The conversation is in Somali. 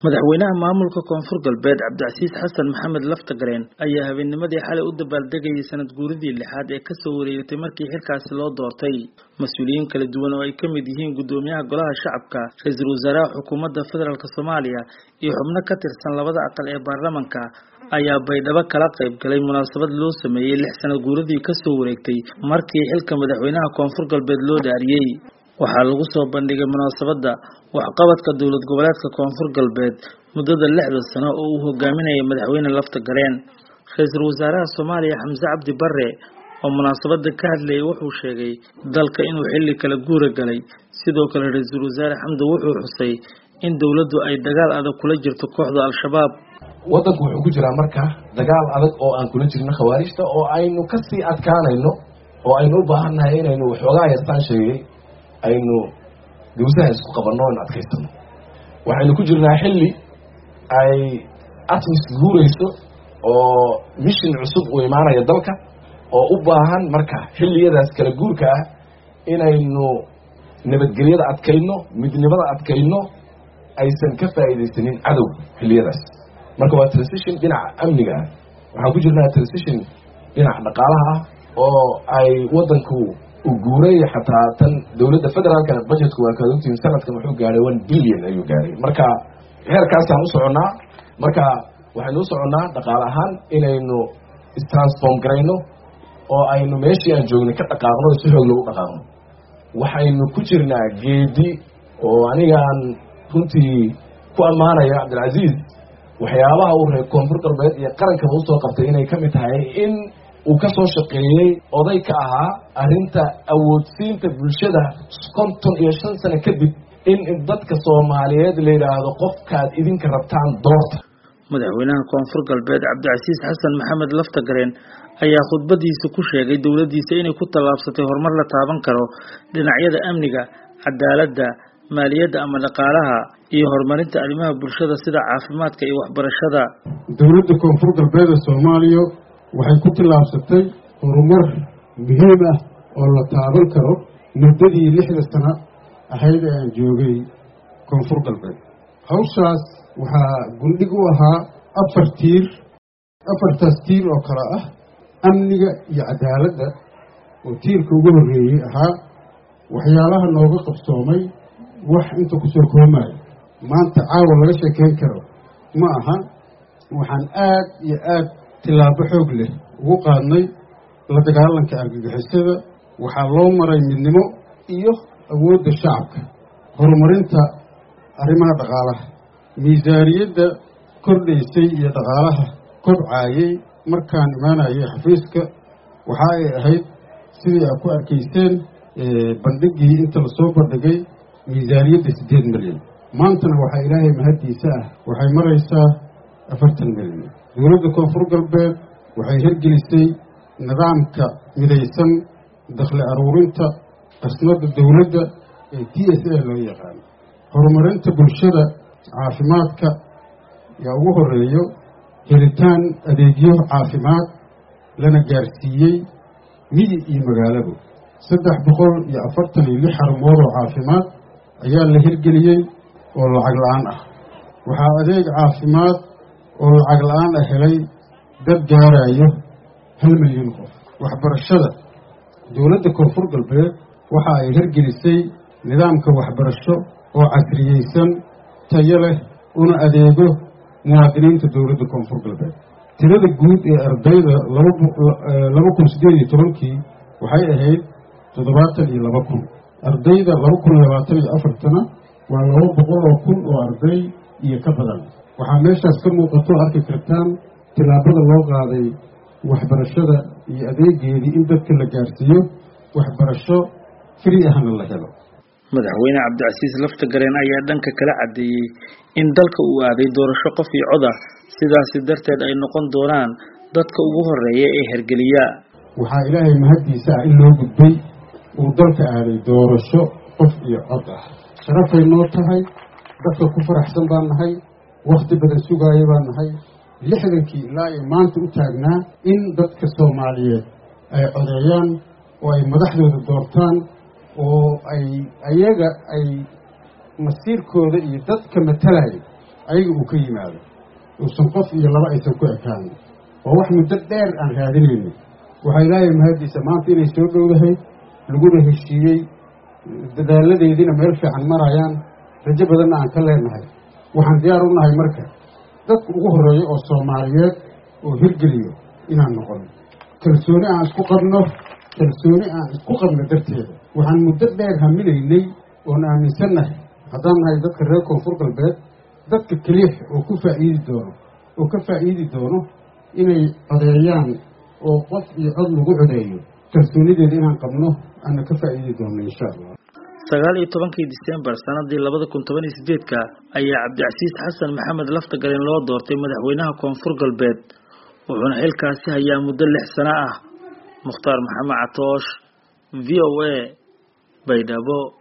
madaxweynaha maamulka koonfur galbeed Cabdicasiis Xasan Maxamed Laftagareen ayaa habeennimadii xalay u dabaaldegayay sanad guuridii lixaad ee ka soo wareegtay markii xilkaasi loo doortay mas'uuliyiin kala duwan oo ay ka mid yihiin gudoomiyaha golaha shacabka ra'iisul wasaaraha xukuumadda federaalka Soomaaliya iyo xubno ka tirsan labada aqal ee baarlamaanka ayaa baydhabo kala qayb galay munaasabad loo sameeyay 6 sanad guuridii ka soo wareegtay markii xilka madaxweynaha koonfur galbeed loo dhaariyay waxaa lagu soo bandhigay munaasabadda waxqabadka dowlad goboleedka koonfur galbeed muddada 6 sano oo uu hogaaminayay madaxweyne Laftagareen ra'iisul wasaaraha Soomaaliya Xamse Cabdi Barre oo munaasabadda ka hadlayay wuxuu sheegay dalka inuu xilli kala guura galay sidoo kale ra'iisul wasaare Xamdi wuxuu xusay in dawladdu ay dagaal adag kula jirto kooxda al-shabaab wadanku wuxuu ku jiraa marka dagaal adag oo aan kula jirno khawaarijta oo aynu ka sii adkaanayno oo aynu u baahannahay inaynu waxoogaa yartaan sheegay aynu dawladda isku qabanno in adkaysano waxaynu ku jirnaa xilli ay atmis guurayso oo mission cusub u imaanaya dalka oo u baahan marka xilliyadaas kala guurka ah inaynu nabadgelyada adkayno midnimada adkayno aysan ka faa'iideysanin cadow xilliyadaas marka waa transition dhinaca amniga ah waxaan ku jirnaa transition dhinaca dhaqaalaha ah oo ay wadanku u guuray xataa tan dawladda federaalka budgetku waa ka ogtiin sanadkan wuxuu gaaray 1 billion ayuu gaaray marka heerkaasaan u soconaa marka waxaynu u soconaa dhaqaale ahaan inaynu istransform garayno oo aynu meeshii aan joognay ka dhaqaaqno si xoog lagu dhaqaaqno waxaynu ku jirnaa geedi oo anigaan runtii ku ammaanaya Cabdilcasiis waxyaabaha uu reer koonfur galbeed iyo qarankaba usoo qabtay inay ka mid tahay in uu ka soo shaqeeyey oday ka ahaa arrinta awoodsiinta bulshada 55 sano kadib in dadka Soomaaliyeed la yiraahdo qofkaad idinka rabtaan doorta madaxweynaha koonfur galbeed Cabdicasiis Xasan Maxamed Laftagareen ayaa khudbadiisa ku sheegay dawladdiisa inay ku tallaabsatay horumar la taaban karo dhinacyada amniga cadaaladda maaliyadda ama dhaqaalaha iyo horumarinta arrimaha bulshada sida caafimaadka iyo waxbarashada dawladda koonfur galbeed ee Soomaaliya waxay ku tallaabsatay horumar muhiim ah oo la taaban karo muddadii 6 sano ahayd ee aan joogay koonfur galbeed hawshaas waxaa gundhig u ahaa 4 tiir oo kala ah amniga iyo cadaaladda oo tiirka ugu horreeyay ahaa waxyaalaha nooga qabsoomay wax inta ku soo koomay maanta caawa laga sheekeyn karo ma aha waxaan aad iyo aad tilaabo xoog leh ugu qaadnay la dagaalanka argagixisada waxaa loo maray midnimo iyo awoodda shacabka horumarinta arrimaha dhaqaalaha miisaaniyadda kordhaysay iyo dhaqaalaha kobcaayay markaan imaanayay xafiiska waxa ay ahayd sidii aad ku arkayseen bandhigii inta lasoo bandhigay miisaaniyadda 8 milyan maantana waxaa ilaahay mahadiisa ah waxay maraysaa 40 milyan dawladda koonfur galbeed waxay hirgelisay nidaamka midaysan dakhli aruurinta qasnada dawladda ee TSA loo yaqaan horumarinta bulshada caafimaadka yaa ugu horeeyo helitaan adeegyo caafimaad lana gaarsiiyey miyi iyo magaaladu 346 xarumood oo caafimaad ayaa la hirgeliyey oo lacag la'aan ah waxaa adeeg caafimaad oo lacag la'aan ah helay dad gaarayo 1 milyan qof waxbarashada dawladda koonfur galbeed waxa ay hirgelisay nidaamka waxbarasho oo casriyeysan tayo leh una adeego muwaadiniinta dawladda koonfur galbeed tirada guud ee ardayda 2018 waxay ahayd 72,000 ardayda 2024 waa 200,000 oo arday iyo ka badan waxaa meeshaas ka muuqato arki kartaan tilaabada loo qaaday waxbarashada iyo adeegeedii in dadka la gaarsiiyo waxbarasho free ahna la helo madaxweyne Cabdicasiis Laftagareen ayaa dhanka kala cadeeyay in dalka uu aaday doorasho qof iyo cod ah sidaas darteed ay noqon doonaan dadka ugu horeeya ee hergeliya waxaa ilaahay mahadiisa ah in loo gudbay uu dalka aaday doorasho qof iyo cod ah sharafay noo tahay dadka ku faraxsan baan nahay waqti badan sugaaya baan nahay 60kii ilaa ay maanta u taagnaa in dadka Soomaaliyeed ay codeeyaan oo ay madaxdooda doortaan oo ay ayaga ay masiirkooda iyo dadka matalaya ayaga uu ka yimaado uusan qof iyo laba aysan ku ekaan oo wax muddo dheer aan raadinayno waxaa ilaahay mahadiisa maanta inay soo dhowdahay laguna heshiiyey dadaaladeediina meel fiican marayaan rajo badanna aan ka leenahay waxaan diyaar u nahay marka dadka ugu horreeya oo soomaaliyeed oo hirgeliyo inaan noqono kalsooni aan isku qabno darteeda waxaan muddo dheer haminaynay oon aaminsannahay haddaan nahay dadka reer koonfur galbeed dadka keliya oo ka faa'iidi doono inay codeeyaan oo qof iyo cod lagu codeeyo kalsoonideeda inaan qabno ana ka faa'iidi doono insha allah 19 December sanadii 2018 ayaa Cabdicasiis Xasan Maxamed Laftagareen loo doortay madaxweynaha koonfur galbeed wuxuuna xilkaasi hayaa muddo 6 sano ah. Mukhtaar Maxamed Catoosh VOA Baydhabo.